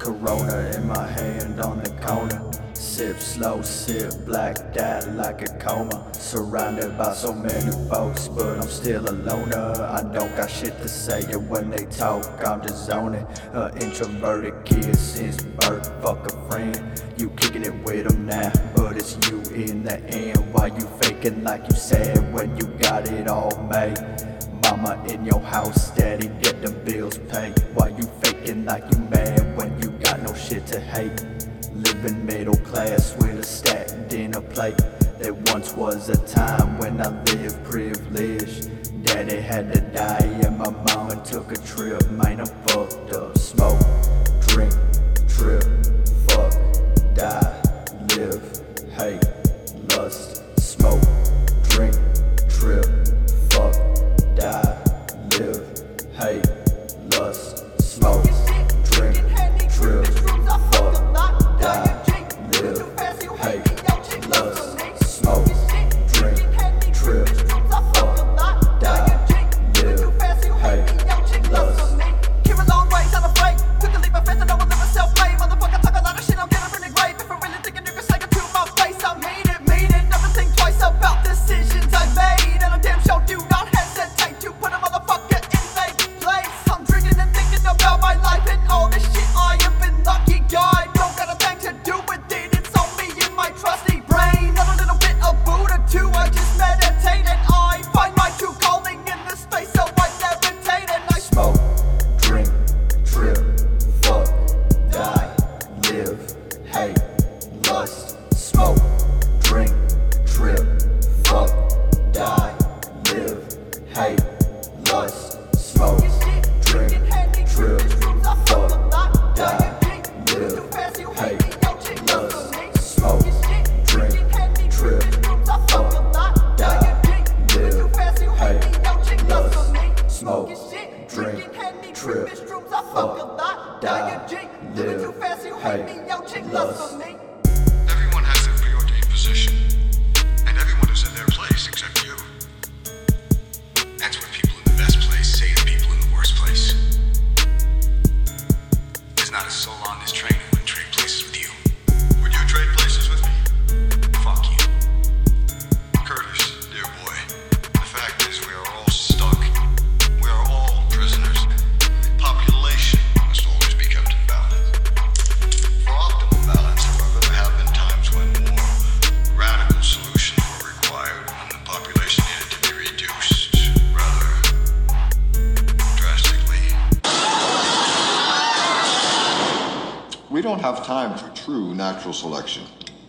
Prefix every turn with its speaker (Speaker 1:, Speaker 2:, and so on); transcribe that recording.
Speaker 1: Corona in my hand on the corner. Sip slow, sip blacked out like a coma. Surrounded by so many folks, but I'm still a loner. I don't got shit to say, and when they talk, I'm just zoning. An introverted kid since birth, fuck a friend. You kicking it with them now, but it's you in the end. Why you faking like you sad when you got it all made? Mama in your house, daddy get them bills paid. Why you faking like you mad when you got no shit to hate? Living middle class with a stacked dinner plate. There once was a time when I lived privileged. Daddy had to die and my mama took a trip. Man, I'm fucked up. Smoke, drink, trip, fuck, die, live, hate, lust. Smoke, drink, trip, fuck, die, live, hate, lust. Smoke, drink, trip, fuck, die, live, hate, lust. Smoke, drink, trip, fuck, die, live, hate, lust.
Speaker 2: Came a long ways, I'm afraid. Took a leap of faith, I know I live a self-made. Motherfucker talk a lot of shit, I'm getting really great. If I really think you can say it to my face, I mean it. Never think twice about decisions I made. And I damn sure do not hesitate to put a motherfucker in their place. I'm drinking and thinking about my life and all this shit. I have been lucky, guy. Don't got a thing to do with it. It's on me in my trusty brain. Not a little bit of Buddha too. I just meditate and I find my true calling in this space. So I levitate and I
Speaker 1: Smoke, drink, trip, fuck, die, live, hate, lust. Smoke, drink, trip, fuck, die, live, hate, lust. Smoke, drink, trip, fuck, die, live, hate, lust. Smoke, drink, trip, fuck, die, live, hate, lust. Smoke, drink, trip, fuck, die, live, hate, lust.
Speaker 3: Everyone has their preordained position, and everyone is in their place except you. That's what people in the best place say to people in the worst place. There's not a soul on this train who wouldn't trade places with you. Would you trade places with me? Fuck you. Curtis, dear boy, the fact is we are all stuck. We are all prisoners. Population must always be kept in balance. For optimal balance, however, there have been times when more radical solutions were required, when the population needed to be reduced rather drastically.
Speaker 4: We don't have time for true natural selection.